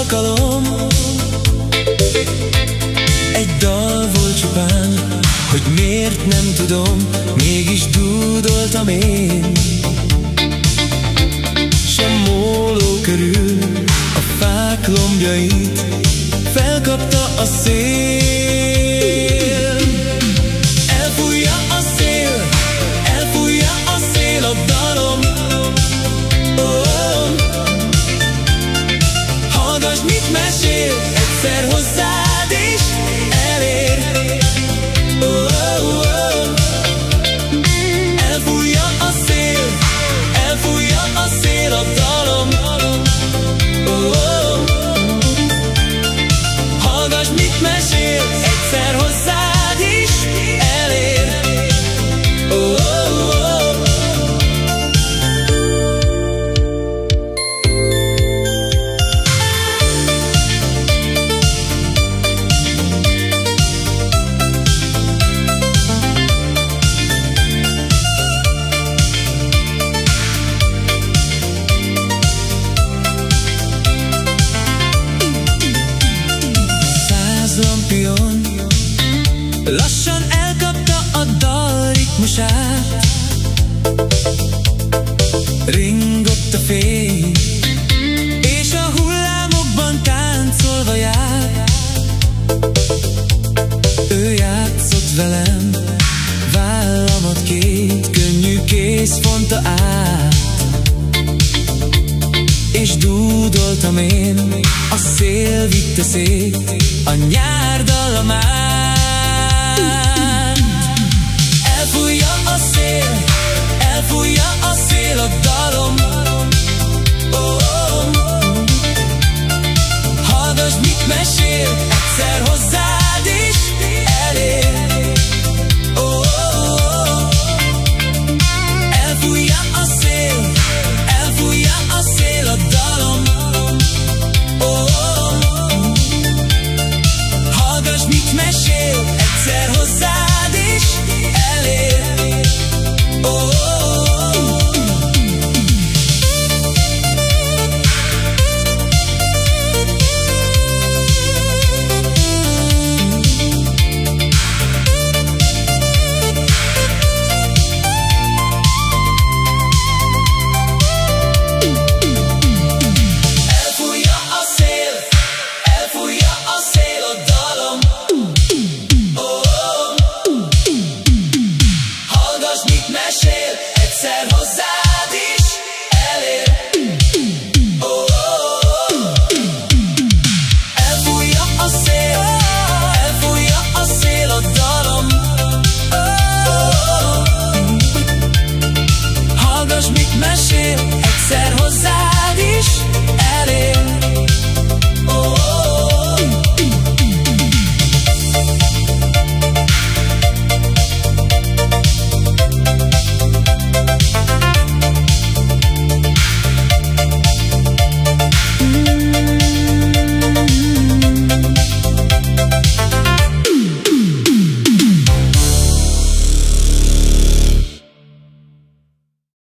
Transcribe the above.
alkalom. Egy dal volt csupán, hogy miért nem tudom, mégis dúdoltam én. S a móló körül a fák lombjait felkapta a szél. Elfújja a szél, elfújja a szél a dalom. Oh, hallgass, mit mesél, egyszer hozzád is elér. Elfújja a szél, elfújja a szél a dalom. Hallgass, mit mesél, egyszer hozzád is elér. Lampion lassan elkapta a dal ritmusát. Ringott a fény, és a hullámokban táncolva jár. Ő játszott velem, vállamat két könnyű kéz fonta át. És dúdoltam én, a szél vitte szét a nyár dallamát. Elfújja a szél, elfújja a szél a dalom. Hallgass, mit mesél, egyszer hozzád is elér. Elfújja a szél, elfújja a szél a dalom. Hallgass, mit mesél, egyszer hozzád is elér. Egyszer hozzád is elér. Elfújja a szél, elfújja a szél a dalom. Hallgass, mit mesél,